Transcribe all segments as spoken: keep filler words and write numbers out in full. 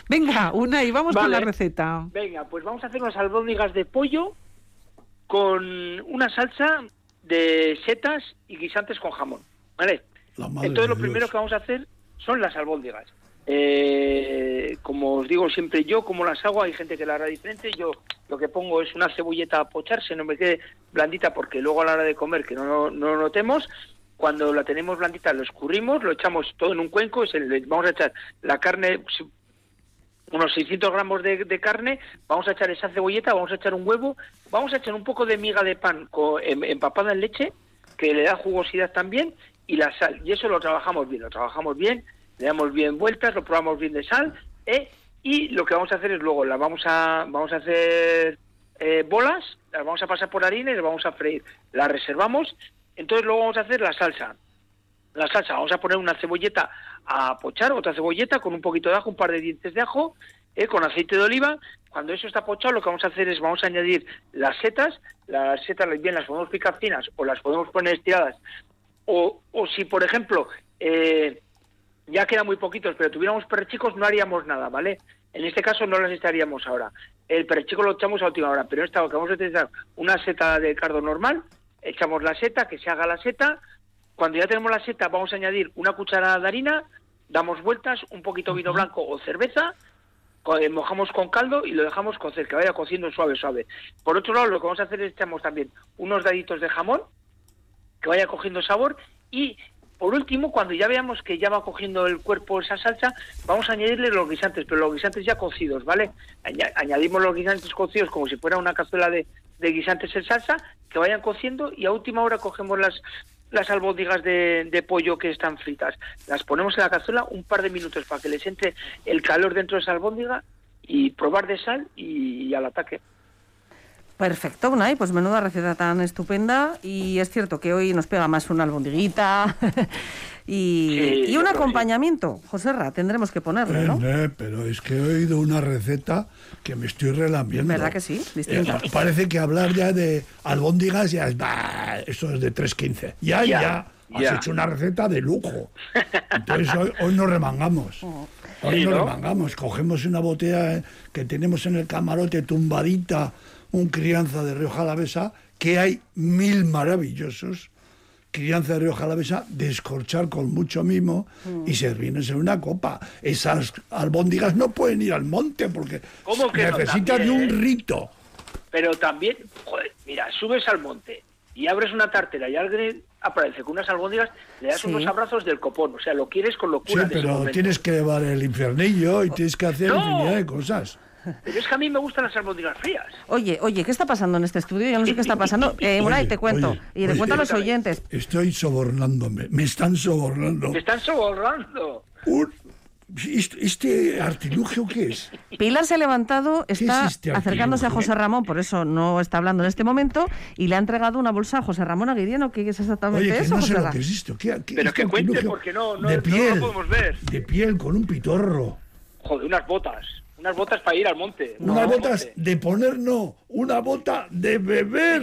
Venga, Unai, vamos Vale. con la receta. Venga, pues vamos a hacer unas albóndigas de pollo con una salsa de setas y guisantes con jamón, ¿vale? Entonces lo primero que vamos a hacer son las albóndigas. Eh, como os digo siempre, yo como las hago, hay gente que la hará diferente. Yo lo que pongo es una cebolleta a pocharse, no me quede blandita, porque luego a la hora de comer que no, no lo notemos. Cuando la tenemos blandita lo escurrimos, lo echamos todo en un cuenco, se le, vamos a echar la carne, unos seiscientos gramos de, de carne, vamos a echar esa cebolleta, vamos a echar un huevo, vamos a echar un poco de miga de pan con, em, empapada en leche, que le da jugosidad también, y la sal, y eso lo trabajamos bien, lo trabajamos bien, le damos bien vueltas, lo probamos bien de sal, ¿eh? Y lo que vamos a hacer es luego las vamos a vamos a hacer eh, bolas, las vamos a pasar por harina y las vamos a freír, las reservamos. Entonces luego vamos a hacer la salsa. La salsa, vamos a poner una cebolleta a pochar, otra cebolleta con un poquito de ajo, un par de dientes de ajo, ¿eh? Con aceite de oliva. Cuando eso está pochado, lo que vamos a hacer es vamos a añadir las setas. Las setas bien las podemos picar finas o las podemos poner estiradas. O, o si, por ejemplo, eh, ya quedan muy poquitos, pero tuviéramos perrechicos, no haríamos nada, ¿vale? En este caso no las estaríamos ahora. El perrechico lo echamos a última hora, pero en esta que vamos a utilizar una seta de cardo normal, echamos la seta, que se haga la seta. Cuando ya tenemos la seta, vamos a añadir una cucharada de harina, damos vueltas, un poquito de vino blanco o cerveza, mojamos con caldo y lo dejamos cocer, que vaya cociendo suave, suave. Por otro lado, lo que vamos a hacer es echamos también unos daditos de jamón, que vaya cogiendo sabor, y por último, cuando ya veamos que ya va cogiendo el cuerpo esa salsa, vamos a añadirle los guisantes, pero los guisantes ya cocidos, ¿vale? Añ- añadimos los guisantes cocidos como si fuera una cazuela de, de guisantes en salsa, que vayan cociendo, y a última hora cogemos las las albóndigas de, de pollo que están fritas, las ponemos en la cazuela un par de minutos para que les entre el calor dentro de esa albóndiga, y probar de sal y, y al ataque. Perfecto, Unai, pues menuda receta tan estupenda, y es cierto que hoy nos pega más una albondiguita y, Sí, y un yo creo acompañamiento. Joserra, tendremos que ponerle, ¿no? Eh, eh, pero es que he oído una receta que me estoy relambiendo. ¿Verdad que sí? Distinta. Eh, parece que hablar ya de albóndigas ya es, bah, eso es de tres quince. Ya, ya, Ya, has ya. hecho una receta de lujo. Entonces hoy, hoy nos remangamos. Hoy Sí, nos ¿no? remangamos. Cogemos una botella eh, que tenemos en el camarote tumbadita, un crianza de Rioja Alavesa, que hay mil maravillosos. Crianza de Rioja Alavesa, descorchar con mucho mimo Mm. y servirnos en una copa. Esas albóndigas no pueden ir al monte porque ¿Cómo que no? necesitan de También, un ¿eh? rito. Pero también, joder, mira, subes al monte y abres una tartera y alguien aparece con unas albóndigas, le das Sí. unos abrazos del copón, o sea, lo quieres con Sí, locura en ese pero momento. tienes que llevar el infiernillo y tienes que hacer ¡No! infinidad de cosas. Pero es que a mí me gustan las albóndigas frías. Oye, oye, ¿qué está pasando en este estudio? Yo no sé qué está pasando. Eh, Unai, Oye, te cuento. oye, y le oye. cuento a los oyentes. Estoy sobornándome, me están sobornando. Me están sobornando. Un- ¿Este, este artilugio qué es? Pilar se ha levantado, está es este acercándose a artilugio? José Ramón, por eso no está hablando en este momento, y le ha entregado una bolsa a José Ramón Aguiriano. ¿Qué es exactamente Oye, que eso, no sé José lo Ra? que es esto. ¿Qué, qué, Pero este que cuente, artilugio? porque no- no- de no piel, lo podemos ver. De piel, con un pitorro. Joder, unas botas. Unas botas para ir al monte. Unas No, botas monte. de poner, no. Una bota de beber.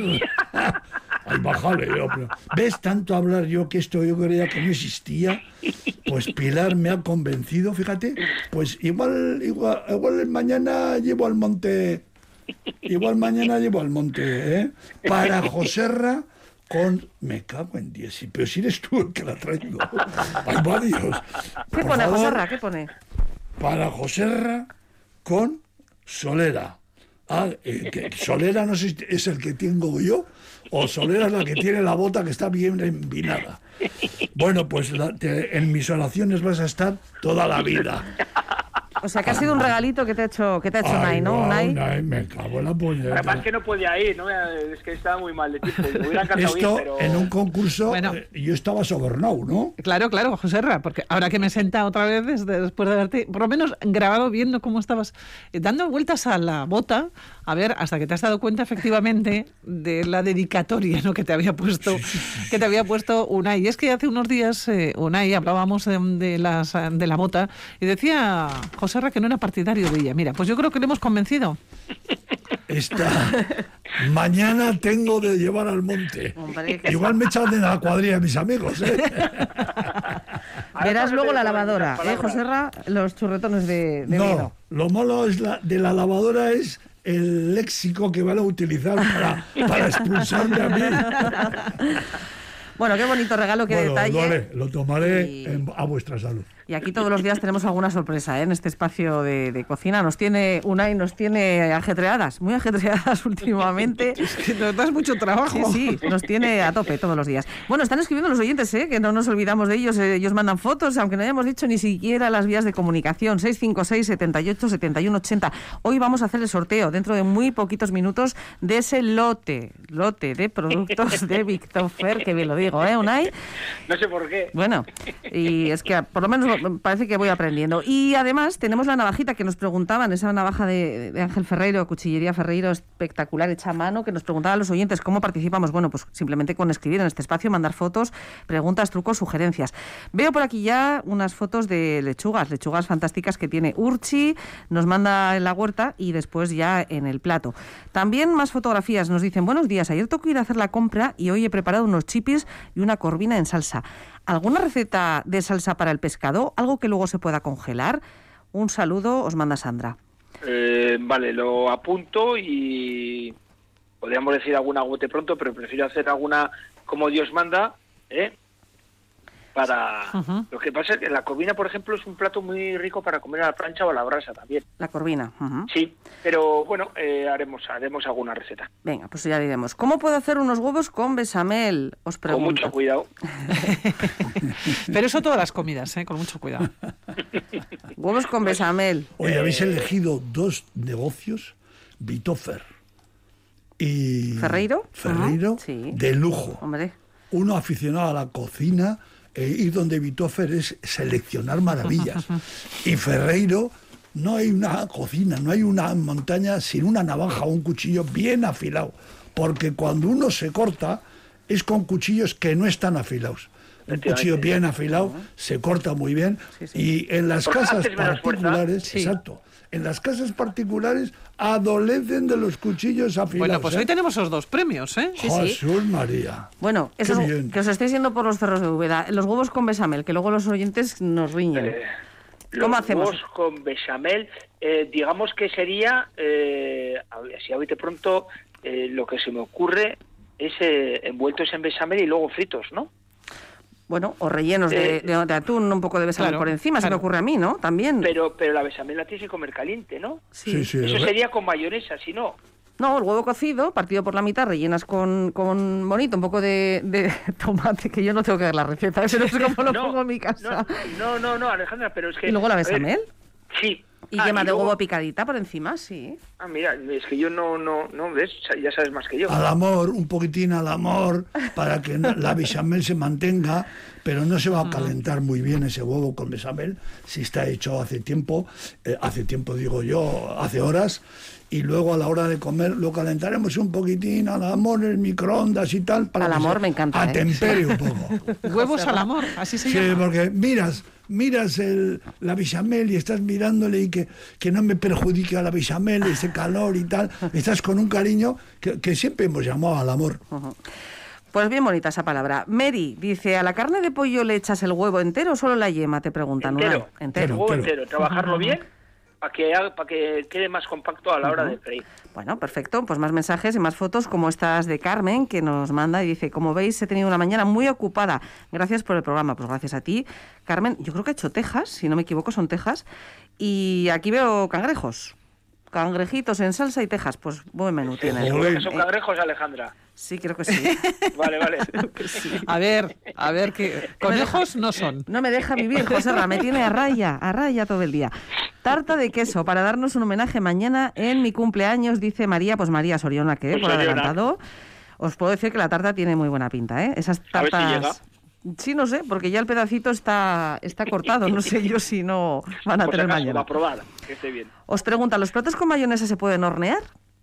Ay, bájale. Yo, pero- ¿Ves tanto hablar yo que esto yo creía que no existía? Pues Pilar me ha convencido, fíjate. Pues igual, igual, igual mañana llevo al monte. Igual mañana llevo al monte, ¿eh? Para Joserra con... Me cago en diez. Pero si eres tú el que la ha traído. Hay varios. ¿Qué Por pone, favor, José Ra? ¿Qué pone? para Joserra con Solera. Ah, eh, que Solera no sé si es el que tengo yo o Solera es la que tiene la bota que está bien envinada. Bueno, pues la- te- en mis oraciones vas a estar toda la vida. O sea, que ha sido un regalito que te ha hecho, que te ha hecho Unai, Ay, ¿no? va, Unai. Unai, me cago en la Además puñeta. que no podía ir, ¿no? Es que estaba muy mal de tiempo. Me hubiera encantado Esto ir, pero... en un concurso, Bueno. eh, yo estaba sobornado, ¿no? Claro, claro, Joserra, porque ahora que me he sentado otra vez desde- después de haberte, por lo menos grabado viendo cómo estabas eh, dando vueltas a la bota, a ver, hasta que te has dado cuenta efectivamente de la dedicatoria, ¿no?, que te había puesto, que te había puesto Unai. Y es que hace unos días, eh, Unai, hablábamos de, de las de la bota y decía Joserra que no era partidario de ella. Mira, pues yo creo que le hemos convencido. Esta mañana tengo de llevar al monte. Hombre, que Igual me echan de la cuadrilla de mis amigos, ¿eh? Verás luego la lavadora, ¿eh, Joserra? Los churretones de, de No, vino. lo malo es la, de la lavadora es el léxico que van a utilizar para, para expulsarme a mí. Bueno, qué bonito regalo, qué bueno, detalle. Lo, haré, lo tomaré y... en, a vuestra salud. Y aquí todos los días tenemos alguna sorpresa, ¿eh? En este espacio de, de cocina. Nos tiene, Unai nos tiene ajetreadas, muy ajetreadas últimamente. Es que nos das mucho trabajo. Sí, sí, nos tiene a tope todos los días. Bueno, están escribiendo los oyentes, ¿eh? Que no nos olvidamos de ellos. Eh, ellos mandan fotos, aunque no hayamos dicho ni siquiera las vías de comunicación. seis cinco seis, siete ocho, siete uno ocho cero. Hoy vamos a hacer el sorteo, dentro de muy poquitos minutos, de ese lote, lote de productos de Victofer, que bien lo digo, ¿eh, Unai? No sé por qué. Bueno, y es que por lo menos parece que voy aprendiendo. Y además tenemos la navajita que nos preguntaban, esa navaja de, de Ángel Ferreiro, Cuchillería Ferreiro, espectacular, hecha a mano, que nos preguntaban los oyentes cómo participamos. Bueno, pues simplemente con escribir en este espacio, mandar fotos, preguntas, trucos, sugerencias. Veo por aquí ya unas fotos de lechugas, lechugas fantásticas que tiene Urchi, nos manda en la huerta y después ya en el plato. También más fotografías, nos dicen, buenos días, ayer tocó ir a hacer la compra y hoy he preparado unos chipis y una corvina en salsa. ¿Alguna receta de salsa para el pescado? ¿Algo que luego se pueda congelar? Un saludo, os manda Sandra. Eh, vale, lo apunto y podríamos decir alguna bote pronto, pero prefiero hacer alguna como Dios manda, ¿eh? Para uh-huh. Lo que pasa es que la corvina, por ejemplo, es un plato muy rico para comer a la plancha o a la brasa también. La corvina. Uh-huh. Sí, pero bueno, eh, haremos haremos alguna receta. Venga, pues ya diremos. ¿Cómo puedo hacer unos huevos con bechamel? Os pregunto. Con mucho cuidado. Pero eso todas las comidas, ¿eh? Con mucho cuidado. Huevos con bechamel. Oye, habéis elegido dos negocios, Victofer y Ferreiro, Ferreiro uh-huh. Sí. De lujo. Hombre. Uno aficionado a la cocina, eh, ir donde Victofer es seleccionar maravillas. Y Ferreiro, no hay una cocina, no hay una montaña sin una navaja o un cuchillo bien afilado. Porque cuando uno se corta, es con cuchillos que no están afilados. Un cuchillo bien afilado uh-huh. se corta muy bien. Sí, sí. Y en las Porque casas particulares, sí. exacto, en las casas particulares adolecen de los cuchillos afilados. Bueno, pues ¿eh? hoy tenemos esos dos premios, ¿eh? Sí, Jesús sí. María. Bueno, esos, que os estéis yendo por los cerros de Úbeda. Los huevos con bechamel, que luego los oyentes nos riñen. Eh, ¿Cómo los hacemos? Huevos con bechamel, eh, digamos que sería, eh, si ahorita pronto, eh, lo que se me ocurre es eh, envueltos en bechamel y luego fritos, ¿no? Bueno, o rellenos de, eh, de, de atún, un poco de bechamel claro, por encima, claro. Se me ocurre a mí, ¿no? También. Pero pero la bechamel la tienes que comer caliente, ¿no? Sí, sí, sí Eso sería con mayonesa, si no. No, el huevo cocido, partido por la mitad, rellenas con, con bonito, un poco de, de tomate, que yo no tengo que dar la receta, pero es como lo no, pongo en mi casa. No, no, no, Alejandra, pero es que... ¿Y luego la bechamel? Sí. Y ah, yema y de luego... huevo picadita por encima, sí. Ah, mira, es que yo no, no, no, ¿ves? Ya sabes más que yo. Al amor, un poquitín al amor, para que la bechamel se mantenga, pero no se va a calentar muy bien ese huevo con bechamel, si está hecho hace tiempo, eh, hace tiempo digo yo, hace horas, y luego a la hora de comer lo calentaremos un poquitín al amor, en el microondas y tal, para al que amor se me encanta, atempere ¿eh? un poco. Huevos al amor, así se sí, llama. Sí, porque miras... miras el, la bechamel y estás mirándole y que, que no me perjudique a la bechamel, ese calor y tal, estás con un cariño que, que siempre hemos llamado al amor. Uh-huh. Pues bien bonita esa palabra. Mary dice, ¿a la carne de pollo le echas el huevo entero o solo la yema? Te preguntan. Entero, entero. entero. El huevo entero, trabajarlo uh-huh. bien para que, para que quede más compacto a la hora uh-huh. de freír. Bueno, perfecto. Pues más mensajes y más fotos como estas de Carmen, que nos manda y dice, como veis, he tenido una mañana muy ocupada. Gracias por el programa. Pues gracias a ti, Carmen. Yo creo que ha hecho tejas, si no me equivoco, son tejas. Y aquí veo cangrejos. Cangrejitos en salsa y tejas. Pues buen menú tiene. ¿Seguro que son cangrejos, Alejandra? Sí, creo que sí. Vale, vale. Sí. A ver, a ver, que conejos no son. No me deja vivir, Joserra, me tiene a raya, a raya todo el día. Tarta de queso para darnos un homenaje mañana en mi cumpleaños, dice María, pues María Soriona, que pues por Soriona. Adelantado. Os puedo decir que la tarta tiene muy buena pinta, ¿eh? Esas tartas... A ver si llega. Sí, no sé, porque ya el pedacito está, está cortado, no sé yo si no van a pues tener acaso, mañana. Va a probar, que esté bien. Os pregunta, ¿los platos con mayonesa se pueden hornear?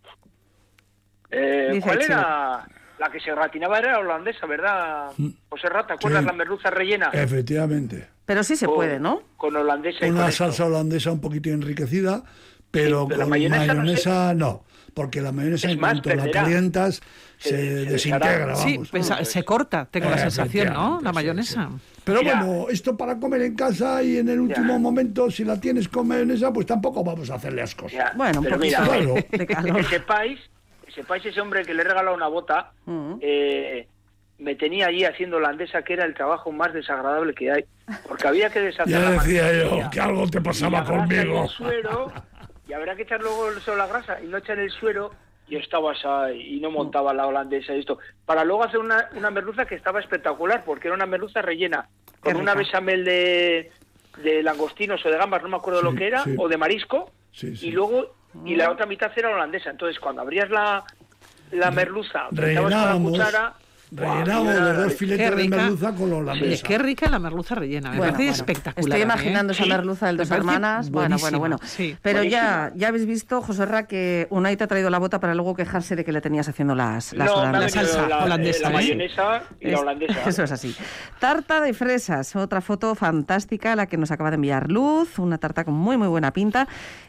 Eh, ¿Cuál era? La que se gratinaba era holandesa, ¿verdad? José Rata, ¿te acuerdas? Sí. La merluza rellena. Efectivamente. Pero sí se con, puede, ¿no? Con holandesa. Una y con salsa esto. holandesa un poquito enriquecida, pero Sí, pero la con mayonesa mayonesa, no no, porque la mayonesa Es en más, cuanto la perderá. calientas se, Se- se desintegra, deshará. Sí, vamos. pues, se corta, tengo la Eh, sensación, ¿no? efectivamente, La sí, mayonesa. sí. Pero Ya. bueno, esto para comer en casa y en el último Ya. momento, si la tienes con mayonesa, pues tampoco vamos a hacerle ascos. Ya, Bueno, un pero poquito mira, Claro. de que calor. sepáis, que sepáis ese hombre que le he regalado una bota, Mm. eh, me tenía allí haciendo holandesa, que era el trabajo más desagradable que hay, porque había que deshacer Ya la decía mantequilla yo que algo te y pasaba la grasa y conmigo. el suero, y habrá que echar luego solo la grasa y no echar el suero. Yo estaba esa y no montaba la holandesa y esto. Para luego hacer una, una merluza que estaba espectacular, porque era una merluza rellena con Qué una rica. bechamel de, de langostinos o de gambas, no me acuerdo Sí, lo que era, sí. o de marisco, Sí, sí. y luego y la otra mitad era holandesa. Entonces, cuando abrías la, la merluza, metabas con la Rellenábamos, cuchara, rellenábamos ¡guau! de Era- dos filetes Qué de rica. merluza con la Oye, holandesa. qué rica la merluza rellena, me Bueno, parece bueno. espectacular. Estoy a mí, ¿eh? imaginando esa Sí, merluza del me Dos parece Hermanas. Bueno, bueno, buenísima, bueno. sí. Pero ya, Buenísima. ya habéis visto, Joserra, que Unai te ha traído la bota para luego quejarse de que le tenías haciendo las, las No, me ha holandesas. venido salsa la, holandesa, la ¿eh? mayonesa y la Es- holandesa. Eso es así. Tarta de fresas, otra foto fantástica, la que nos acaba de enviar Luz, una tarta con muy, muy buena pinta.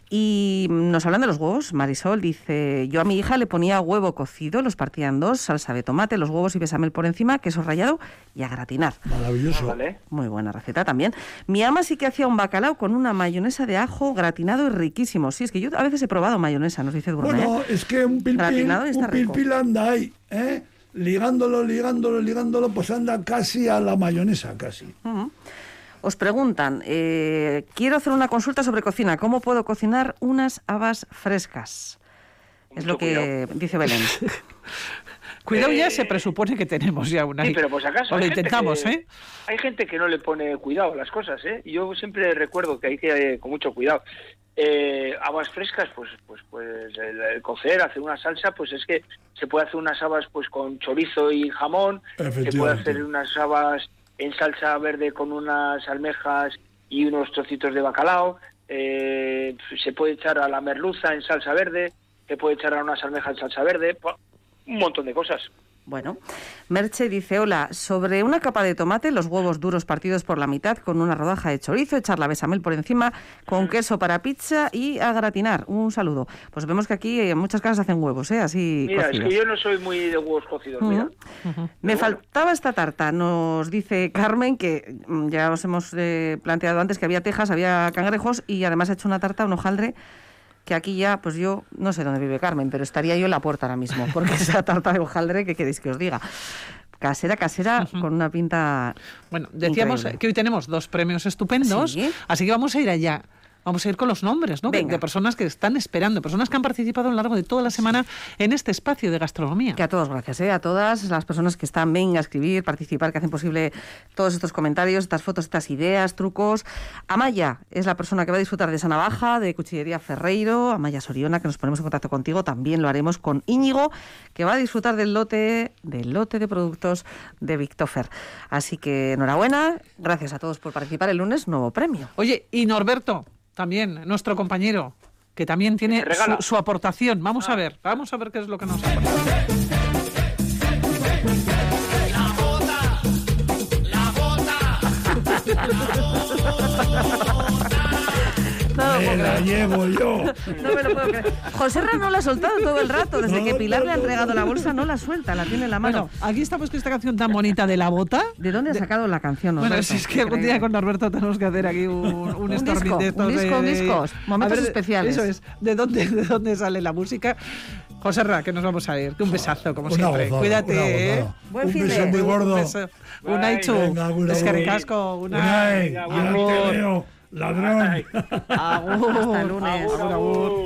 Y nos hablan de los huevos. Marisol dice, yo a mi hija le ponía huevo cocido, los partía en dos, salsa de tomate, los huevos y bechamel por encima, queso rallado y a gratinar. Maravilloso. Vale. Muy buena receta también. Mi ama sí que hacía un bacalao con una mayonesa de ajo gratinado y riquísimo. Sí, es que yo a veces he probado mayonesa, nos dice Bruna. Bueno, es que un pilpil, Gratinado y está un rico. pilpil anda ahí, ¿eh? Ligándolo, ligándolo, ligándolo, pues anda casi a la mayonesa, casi. Ujú. Os preguntan, eh, quiero hacer una consulta sobre cocina. ¿Cómo puedo cocinar unas habas frescas? Es Mucho lo que cuidado. dice Belén. Cuidado, ya Eh, se presupone que tenemos ya una. Sí, pero pues acaso. O lo hay gente intentamos, que- ¿eh? Hay gente que no le pone cuidado a las cosas, ¿eh? Yo siempre recuerdo que hay que, eh, con mucho cuidado. Eh, habas frescas, pues, pues, pues el, el cocer, hacer una salsa, pues es que se puede hacer unas habas, pues con chorizo y jamón, se puede Efectivamente. hacer unas habas en salsa verde con unas almejas y unos trocitos de bacalao, eh, se puede echar a la merluza en salsa verde, se puede echar a unas almejas en salsa verde, ¡pua! Un montón de cosas. Bueno, Merche dice, hola, sobre una capa de tomate, los huevos duros partidos por la mitad con una rodaja de chorizo, echar la bechamel por encima, con queso para pizza y a gratinar. Un saludo. Pues vemos que aquí en muchas casas hacen huevos, ¿eh? Así Mira, cocidos. es que yo no soy muy de huevos cocidos, Ujú. mira. Me Pero bueno. faltaba esta tarta, nos dice Carmen, que mm, ya os hemos eh, planteado antes que había tejas, había cangrejos y además ha hecho una tarta, un hojaldre, que aquí ya, pues yo no sé dónde vive Carmen, pero estaría yo en la puerta ahora mismo, porque esa tarta de hojaldre, ¿qué queréis que os diga? Casera, casera, con una pinta... Bueno, decíamos Increíble. que hoy tenemos dos premios estupendos, Sí. así que vamos a ir allá. Vamos a ir con los nombres, ¿no? Venga. De personas que están esperando, personas que han participado a lo largo de toda la semana en este espacio de gastronomía. Que a todos gracias, ¿eh? A todas las personas que están, venga a escribir, participar, que hacen posible todos estos comentarios, estas fotos, estas ideas, trucos. Amaya es la persona que va a disfrutar de esa navaja, de Cuchillería Ferreiro. Amaya Soriona, que nos ponemos en contacto contigo, también lo haremos con Íñigo, que va a disfrutar del lote, del lote de productos de Victofer. Así que enhorabuena, gracias a todos por participar el lunes, nuevo premio. Oye, y Norberto, también, nuestro compañero, que también tiene ¿Se regala? su, su aportación. Vamos a ver, vamos a ver qué es lo que nos aporta. No, Me la llevo yo. no me lo puedo creer. José Ra no la ha soltado todo el rato. Desde No, que Pilar no, le ha no, entregado no, la no. bolsa, no la suelta, la tiene en la mano. Bueno, aquí estamos con esta canción tan bonita de La Bota. ¿De dónde ha sacado la canción? Bueno, Norberto? si es que algún día Increíble. con Norberto tenemos que hacer aquí un, un, Un storming disco, de estos un de- disco, un de- discos, momentos A ver, especiales. Eso es, ¿de dónde, de dónde sale la música? José Ra, que nos vamos a ir. Un besazo, como Una siempre. gozada, Cuídate, una ¿eh? gozada. Buen Un fin beso de- muy gordo. Un beso. Bye. Un aichu. Venga, agur, Es que agur. ricasco. Una... Unai, Venga, ya agur. te veo, ladrón. Agur. Hasta el lunes. Agur, agur.